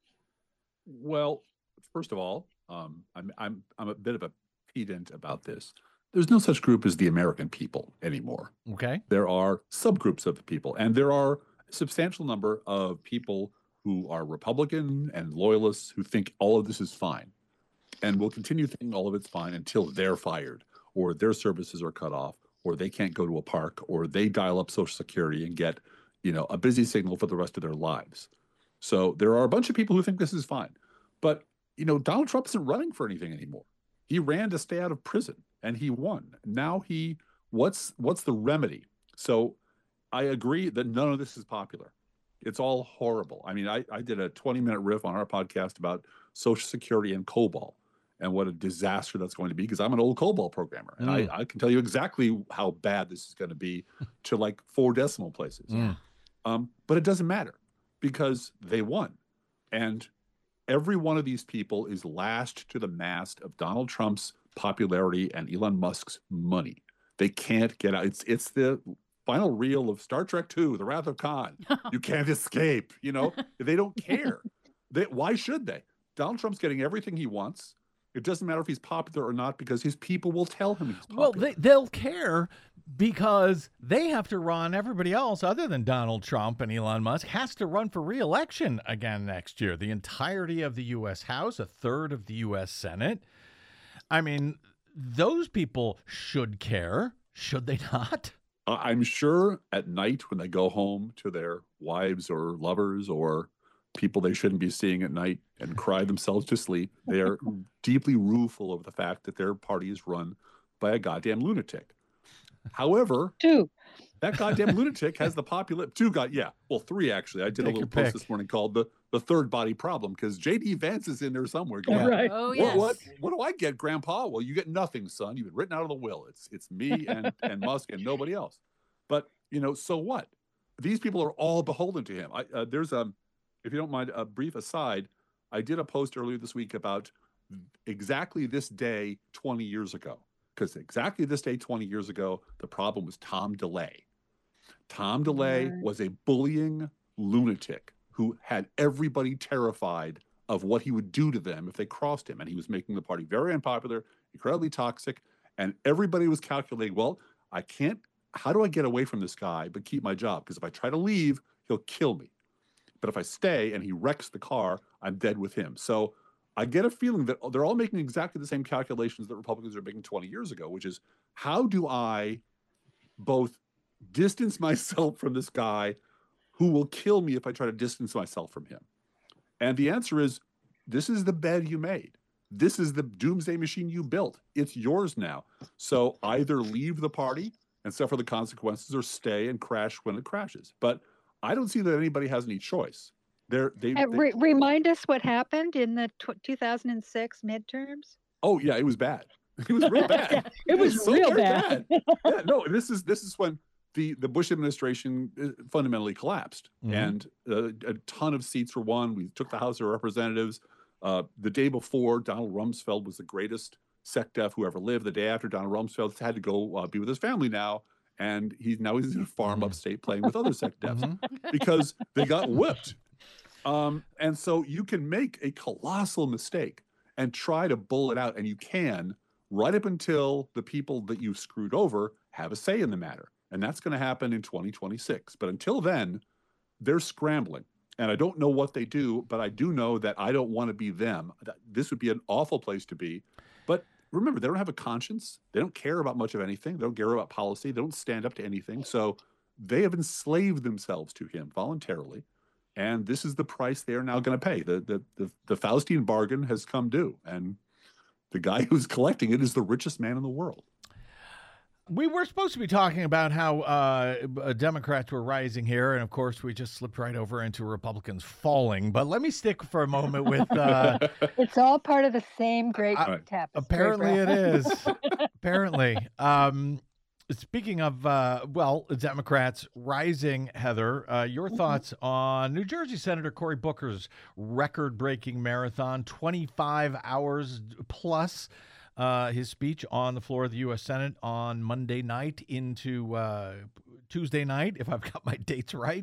Well, first of all, I'm a bit of a pedant about this. There's no such group as the American people anymore. Okay. There are subgroups of the people, and there are a substantial number of people who are Republican and loyalists who think all of this is fine, and will continue thinking all of it's fine until they're fired, or their services are cut off, or they can't go to a park, or they dial up Social Security and get, a busy signal for the rest of their lives. So there are a bunch of people who think this is fine. But, Donald Trump isn't running for anything anymore. He ran to stay out of prison, and he won. Now what's the remedy? So I agree that none of this is popular. It's all horrible. I mean, I did a 20-minute riff on our podcast about Social Security and COBOL, and what a disaster that's going to be, because I'm an old COBOL programmer, and I can tell you exactly how bad this is going to be to like 4 decimal places. But it doesn't matter, because they won. And every one of these people is lashed to the mast of Donald Trump's popularity and Elon Musk's money. They can't get out. It's the final reel of Star Trek II, The Wrath of Khan. You can't escape. You know, they don't care. Why should they? Donald Trump's getting everything he wants. It doesn't matter if he's popular or not because his people will tell him he's popular. Well, they'll care because they have to run. Everybody else other than Donald Trump and Elon Musk has to run for re-election again next year. The entirety of the U.S. House, a third of the U.S. Senate. I mean, those people should care, should they not? I'm sure at night when they go home to their wives or lovers or people they shouldn't be seeing at night and cry themselves to sleep, they're deeply rueful of the fact that their party is run by a goddamn lunatic. However, that goddamn lunatic has the three actually. I did a little post this morning called the third body problem because J.D. Vance is in there somewhere going, right. Oh, yes. What do I get, Grandpa? Well, you get nothing, son. You've been written out of the will. It's me and Musk and nobody else. But, you know, so what? These people are all beholden to him. There's if you don't mind, a brief aside, I did a post earlier this week about exactly this day 20 years ago. Because exactly this day 20 years ago, the problem was Tom DeLay. Tom DeLay was a bullying lunatic who had everybody terrified of what he would do to them if they crossed him. And he was making the party very unpopular, incredibly toxic. And everybody was calculating, well, how do I get away from this guy but keep my job? Because if I try to leave, he'll kill me. But if I stay and he wrecks the car, I'm dead with him. So I get a feeling that they're all making exactly the same calculations that Republicans are making 20 years ago, which is how do I both distance myself from this guy who will kill me if I try to distance myself from him? And the answer is, this is the bed you made. This is the doomsday machine you built. It's yours now. So either leave the party and suffer the consequences or stay and crash when it crashes. But I don't see that anybody has any choice. Remind us what happened in the 2006 midterms. Oh yeah, it was bad. It was real bad. It was so real bad. Yeah, no, this is when the Bush administration fundamentally collapsed, and a ton of seats were won. We took the House of Representatives. The day before, Donald Rumsfeld was the greatest SecDef who ever lived. The day after, Donald Rumsfeld had to go be with his family now, and he's in a farm upstate playing with other SecDefs because they got whipped. And so you can make a colossal mistake and try to bull it out, and you can right up until the people that you screwed over have a say in the matter. And that's going to happen in 2026. But until then, they're scrambling. And I don't know what they do, but I do know that I don't want to be them. This would be an awful place to be. But remember, they don't have a conscience. They don't care about much of anything. They don't care about policy. They don't stand up to anything. So they have enslaved themselves to him voluntarily. And this is the price they are now going to pay. The Faustian bargain has come due. And the guy who's collecting it is the richest man in the world. We were supposed to be talking about how Democrats were rising here, and of course, we just slipped right over into Republicans falling. But let me stick for a moment with... it's all part of the same great tapestry. Apparently it is. Apparently. Speaking of, Democrats rising, Heather, your thoughts on New Jersey Senator Cory Booker's record-breaking marathon, 25 hours plus. His speech on the floor of the U.S. Senate on Monday night into Tuesday night, if I've got my dates right.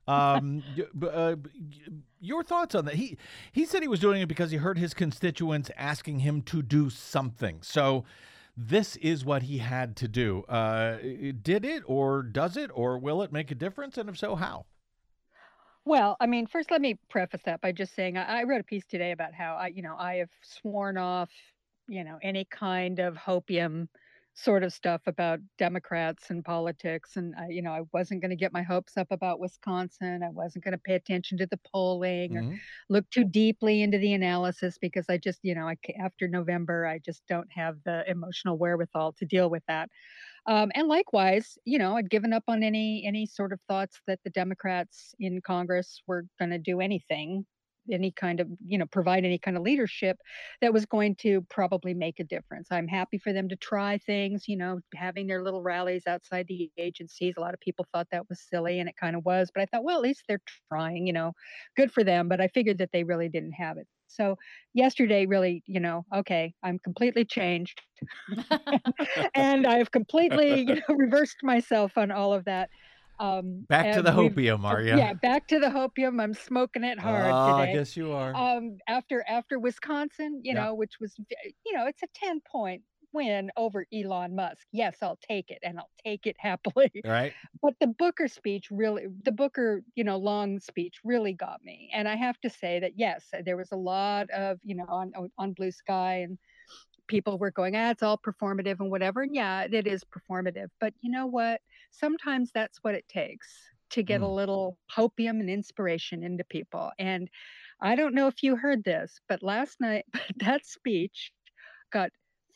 Your thoughts on that? He said he was doing it because he heard his constituents asking him to do something. So this is what he had to do. Did it, or does it, or will it make a difference? And if so, how? Well, I mean, first, let me preface that by just saying I wrote a piece today about how I have sworn off any kind of hopium sort of stuff about Democrats and politics. And, I wasn't going to get my hopes up about Wisconsin. I wasn't going to pay attention to the polling or look too deeply into the analysis because I just, after November, I just don't have the emotional wherewithal to deal with that. And likewise, I'd given up on any sort of thoughts that the Democrats in Congress were going to do anything, any kind of, provide any kind of leadership that was going to probably make a difference. I'm happy for them to try things, having their little rallies outside the agencies. A lot of people thought that was silly, and it kind of was. But I thought, well, at least they're trying, good for them. But I figured that they really didn't have it. So yesterday really, okay, I'm completely changed. And I've completely, reversed myself on all of that. Back to And the hopium, are you? yeah, back to the hopium. I'm smoking it hard I today. guess you are. After Wisconsin, which was, it's a 10-point win over Elon Musk. Yes, I'll take it, and I'll take it happily. Right. But the Booker, long speech really got me. And I have to say that, yes, there was a lot of, on Blue Sky, and people were going, it's all performative and whatever. And yeah, it is performative. But you know what? Sometimes that's what it takes to get a little hopium and inspiration into people. And I don't know if you heard this, but last night, that speech got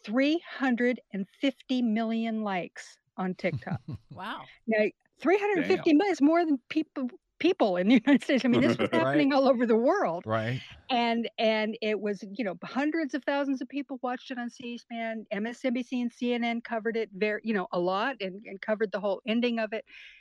350 million likes on TikTok. Wow. Now, 350 million is more than people in the United States. I mean, this was happening all over the world. Right. And it was, hundreds of thousands of people watched it on C-SPAN. MSNBC and CNN covered it a lot and covered the whole ending of it.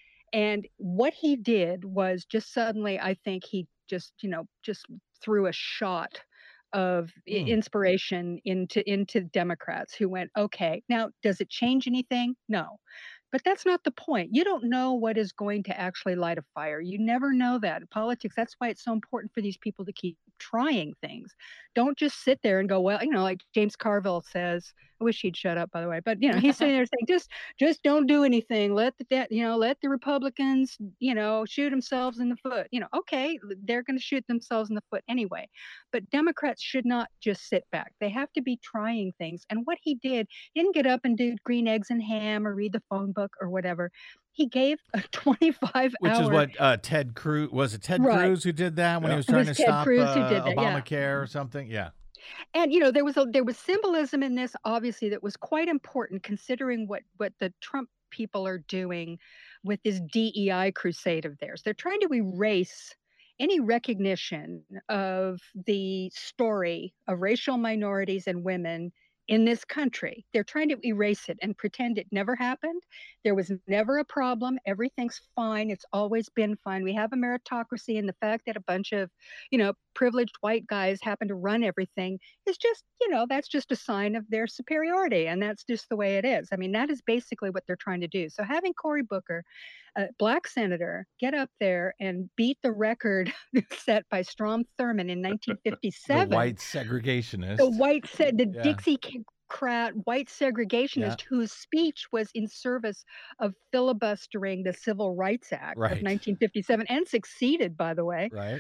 And what he did was just suddenly, I think he just threw a shot of inspiration into Democrats who went, okay, now does it change anything? No. But that's not the point. You don't know what is going to actually light a fire. You never know that in politics. That's why it's so important for these people to keep trying things. Don't just sit there and go, well, like James Carville says. I wish he'd shut up, by the way. But he's sitting there saying, just don't do anything. Let the Republicans, shoot themselves in the foot. Okay, they're going to shoot themselves in the foot anyway. But Democrats should not just sit back. They have to be trying things. And what he didn't get up and do green eggs and ham or read the phone book or whatever. He gave a 25-hour... Which is what Ted Cruz... Was it Ted Cruz who did that when he was trying to stop Obamacare or something? Yeah. And, there was symbolism in this, obviously, that was quite important considering what the Trump people are doing with this DEI crusade of theirs. They're trying to erase any recognition of the story of racial minorities and women in this country. They're trying to erase it and pretend it never happened. There was never a problem. Everything's fine. It's always been fine. We have a meritocracy, and the fact that a bunch of, privileged white guys happen to run everything is just, that's just a sign of their superiority. And that's just the way it is. I mean, that is basically what they're trying to do. So having Cory Booker, a black senator, get up there and beat the record set by Strom Thurmond in 1957. The white segregationist. The Dixiecrat white segregationist whose speech was in service of filibustering the Civil Rights Act of 1957 and succeeded, by the way. Right.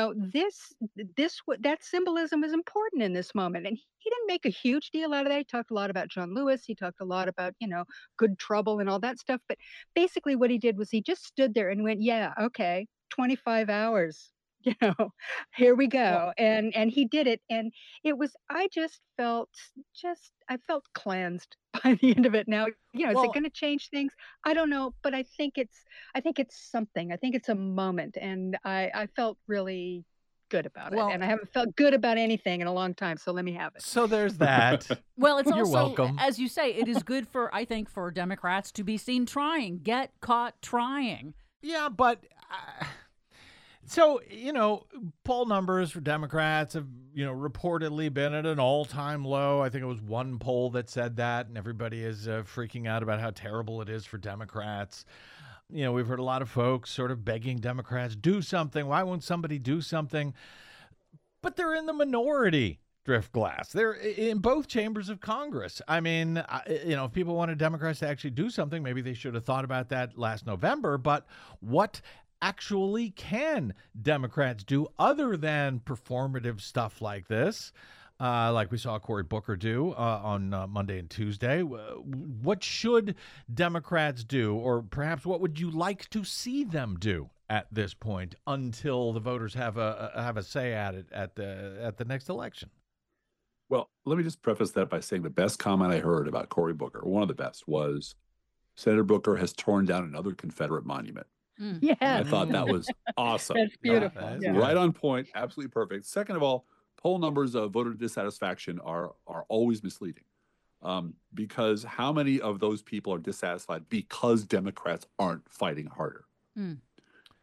That symbolism is important in this moment. And he didn't make a huge deal out of that. He talked a lot about John Lewis. He talked a lot about, good trouble and all that stuff. But basically what he did was he just stood there and went, yeah, okay, 25 hours. Here we go. And he did it. And it was, I felt cleansed by the end of it. Now, is it going to change things? I don't know, but I think it's something. I think it's a moment. And I felt really good about it. And I haven't felt good about anything in a long time. So let me have it. So there's that. Well, it's You're also, welcome. As you say, it is good I think, for Democrats to be seen trying, get caught trying. Yeah, but... So, poll numbers for Democrats have, reportedly been at an all-time low. I think it was one poll that said that, and everybody is freaking out about how terrible it is for Democrats. We've heard a lot of folks sort of begging Democrats, do something. Why won't somebody do something? But they're in the minority, Driftglass. They're in both chambers of Congress. I mean, if people wanted Democrats to actually do something, maybe they should have thought about that last November. But what actually can Democrats do other than performative stuff like this, like we saw Cory Booker do on Monday and Tuesday? What should Democrats do, or perhaps what would you like to see them do at this point until the voters have a say at it at the next election? Well, let me just preface that by saying the best comment I heard about Cory Booker, one of the best, was Senator Booker has torn down another Confederate monument. Yeah, I thought that was awesome. That's beautiful. Right on point. Absolutely perfect. Second of all, poll numbers of voter dissatisfaction are always misleading, because how many of those people are dissatisfied because Democrats aren't fighting harder? And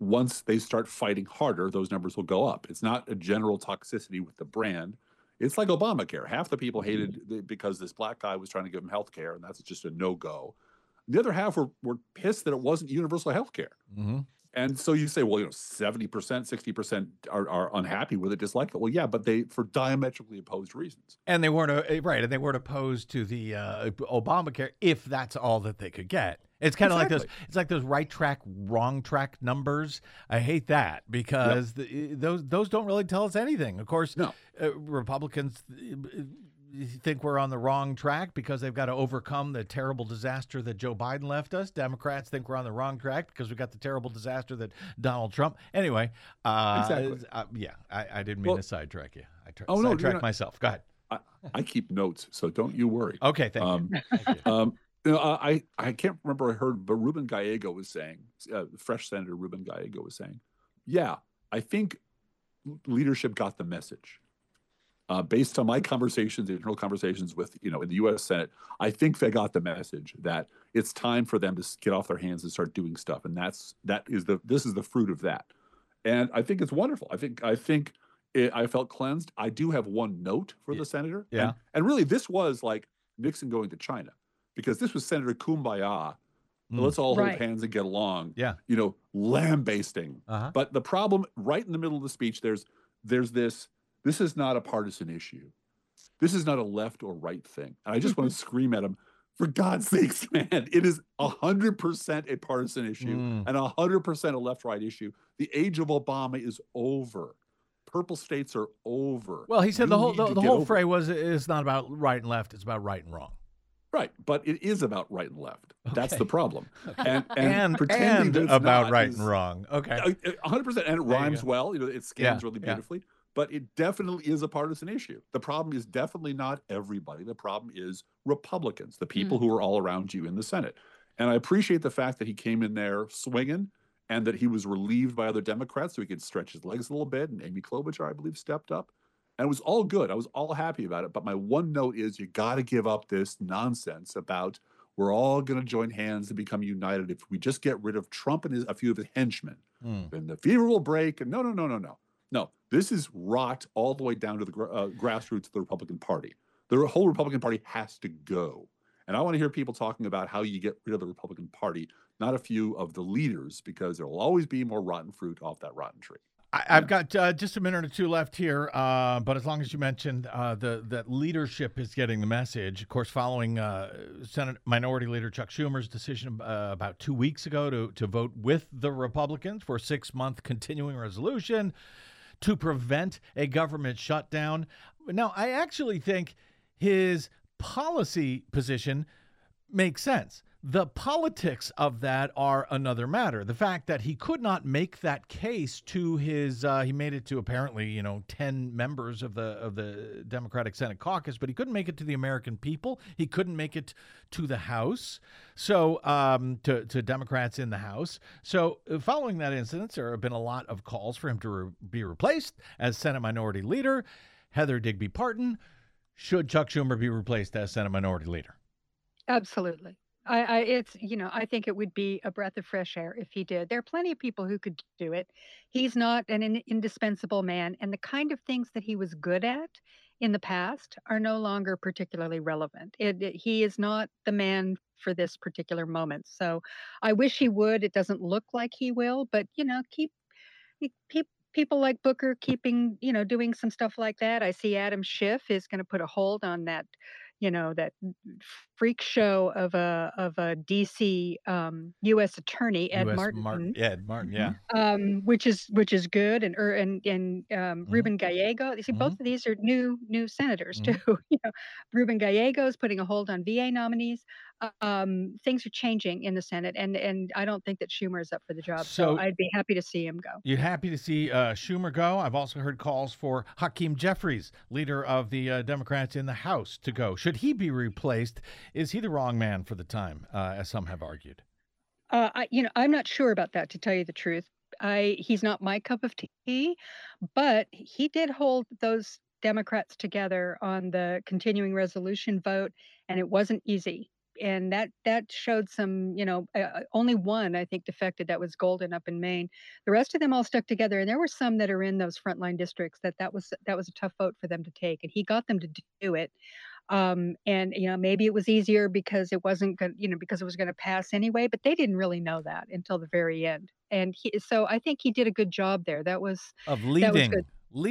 once they start fighting harder, those numbers will go up. It's not a general toxicity with the brand. It's like Obamacare. Half the people hated because this black guy was trying to give them health care, and that's just a no-go. The other half were pissed that it wasn't universal health care. Mm-hmm. And so you say, well, 70%, 60% are unhappy with it, dislike it. Well, yeah, but for diametrically opposed reasons. And they weren't right, and they weren't opposed to the Obamacare if that's all that they could get. It's kind of like those. It's like those right track, wrong track numbers. I hate that because those don't really tell us anything. Of course, no. Republicans think we're on the wrong track because they've got to overcome the terrible disaster that Joe Biden left us. Democrats think we're on the wrong track because we got the terrible disaster that Donald Trump. Anyway, exactly. I didn't mean to sidetrack you. I sidetracked myself. Go ahead. I keep notes, so don't you worry. Okay, thank you. I can't remember. I heard, but Ruben Gallego was saying, fresh Senator Ruben Gallego was saying, yeah, I think leadership got the message. Based on my conversations, internal conversations with, in the U.S. Senate, I think they got the message that it's time for them to get off their hands and start doing stuff, and this is the fruit of that. And I think it's wonderful. I felt cleansed. I do have one note for the senator. Yeah. And really, this was like Nixon going to China, because this was Senator Kumbaya. Let's all hold hands and get along. Yeah. Lambasting. But the problem, right in the middle of the speech, there's this. This is not a partisan issue. This is not a left or right thing. And I just want to scream at him, for God's sakes, man, it is 100% a partisan issue and 100% a left-right issue. The age of Obama is over. Purple states are over. Well, he said the whole fray is not about right and left. It's about right and wrong. Right, but it is about right and left. Okay. That's the problem. Okay. And pretending that about right and wrong. Okay, 100%, and it rhymes well. It scans really beautifully. Yeah. But it definitely is a partisan issue. The problem is definitely not everybody. The problem is Republicans, the people who are all around you in the Senate. And I appreciate the fact that he came in there swinging and that he was relieved by other Democrats so he could stretch his legs a little bit. And Amy Klobuchar, I believe, stepped up. And it was all good. I was all happy about it. But my one note is you got to give up this nonsense about we're all going to join hands and become united if we just get rid of Trump and a few of his henchmen. Then the fever will break. And no. No, this is rot all the way down to the grassroots of the Republican Party. The whole Republican Party has to go. And I want to hear people talking about how you get rid of the Republican Party, not a few of the leaders, because there will always be more rotten fruit off that rotten tree. I've got just a minute or two left here, but as long as you mentioned that leadership is getting the message, of course, following Senate Minority Leader Chuck Schumer's decision about 2 weeks ago to vote with the Republicans for a 6-month continuing resolution to prevent a government shutdown. Now, I actually think his policy position makes sense. The politics of that are another matter. The fact that he could not make that case to his, he made it to apparently, 10 members of the Democratic Senate caucus, but he couldn't make it to the American people. He couldn't make it to the House. So, to Democrats in the House. So following that incident, there have been a lot of calls for him to be replaced as Senate Minority Leader. Heather Digby Parton, should Chuck Schumer be replaced as Senate Minority Leader? Absolutely. I think it would be a breath of fresh air if he did. There are plenty of people who could do it. He's not an indispensable man, and the kind of things that he was good at in the past are no longer particularly relevant. He is not the man for this particular moment. So I wish he would. It doesn't look like he will, but keep people like Booker doing some stuff like that. I see Adam Schiff is going to put a hold on that. That freak show of a DC U.S. attorney, Ed Martin. Ed Martin, yeah. Which is good, and Ruben Gallego. You see, both of these are new senators too. Ruben Gallego is putting a hold on VA nominees. Things are changing in the Senate, and I don't think that Schumer is up for the job. So I'd be happy to see him go. You're happy to see Schumer go? I've also heard calls for Hakeem Jeffries, leader of the Democrats in the House, to go. Should he be replaced? Is he the wrong man for the time, as some have argued? I'm not sure about that, to tell you the truth. He's not my cup of tea, but he did hold those Democrats together on the continuing resolution vote, and it wasn't easy. and that showed some, only one I think defected. That was Golden up in Maine. The rest of them all stuck together, and there were some that are in those frontline districts that was a tough vote for them to take, and he got them to do it. And maybe it was easier because it wasn't going, because it was going to pass anyway, but they didn't really know that until the very end. And so I think he did a good job there. That was leading.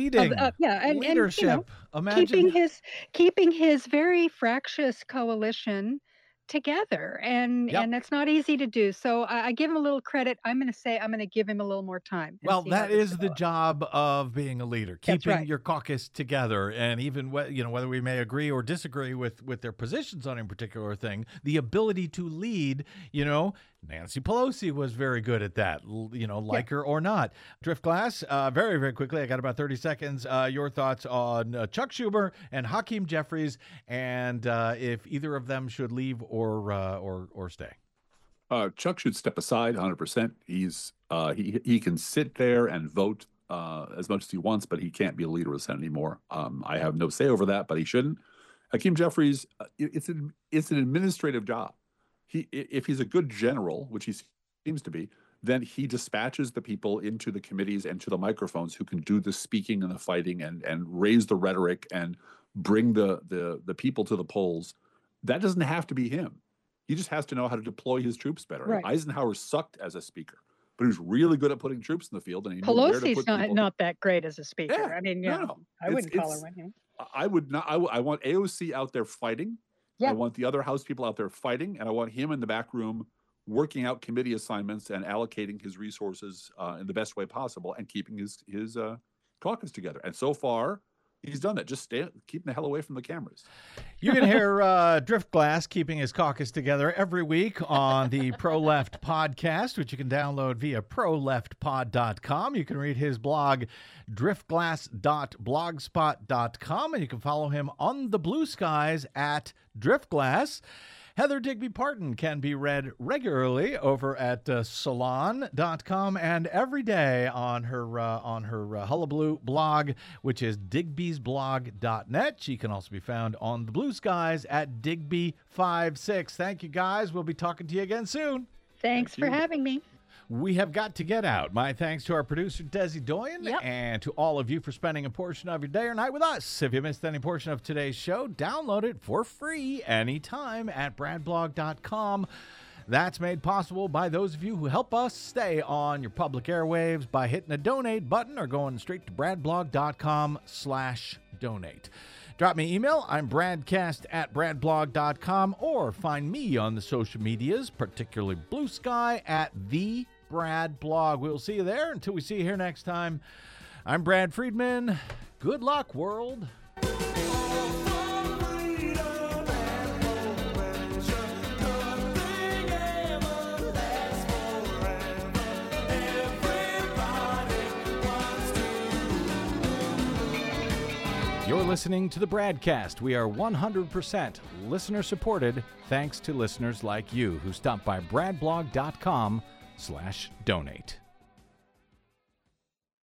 And leadership. Imagine keeping his very fractious coalition together, and that's not easy to do. So I give him a little credit. I'm going to give him a little more time. Well, that is the job of being a leader, keeping your caucus together, and even whether we may agree or disagree with their positions on a particular thing, the ability to lead. Nancy Pelosi was very good at that, her or not. Driftglass, very, very quickly, I got about 30 seconds. Your thoughts on Chuck Schumer and Hakeem Jeffries, and if either of them should leave or stay. Chuck should step aside 100%. He can sit there and vote as much as he wants, but he can't be a leader of the Senate anymore. I have no say over that, but he shouldn't. Hakeem Jeffries, it's an administrative job. If he's a good general, which he seems to be, then he dispatches the people into the committees and to the microphones who can do the speaking and the fighting and raise the rhetoric and bring the people to the polls. That doesn't have to be him. He just has to know how to deploy his troops better. Right. Eisenhower sucked as a speaker, but he was really good at putting troops in the field. And he Pelosi's not that great as a speaker. Yeah, I mean, I wouldn't call her one. I would not. I want AOC out there fighting. Yeah. I want the other House people out there fighting, and I want him in the back room working out committee assignments and allocating his resources in the best way possible and keeping his caucus together. And so far, he's done that. Just keeping the hell away from the cameras. You can hear Driftglass keeping his caucus together every week on the Pro Left podcast, which you can download via proleftpod.com. You can read his blog, driftglass.blogspot.com, and you can follow him on the blue skies at Driftglass. Heather Digby Parton can be read regularly over at salon.com and every day on her Hullabaloo blog, which is digbysblog.net. She can also be found on the blue skies at Digby56. Thank you, guys. We'll be talking to you again soon. Thanks for having me. We have got to get out. My thanks to our producer, Desi Doyen, and to all of you for spending a portion of your day or night with us. If you missed any portion of today's show, download it for free anytime at bradblog.com. That's made possible by those of you who help us stay on your public airwaves by hitting the donate button or going straight to bradblog.com/donate. Drop me an email. I'm bradcast@bradblog.com, or find me on the social medias, particularly Blue Sky, at the Brad Blog. We'll see you there. Until we see you here next time, I'm Brad Friedman. Good luck, world. You're listening to the Bradcast. We are 100% listener supported, thanks to listeners like you who stop by bradblog.com/donate.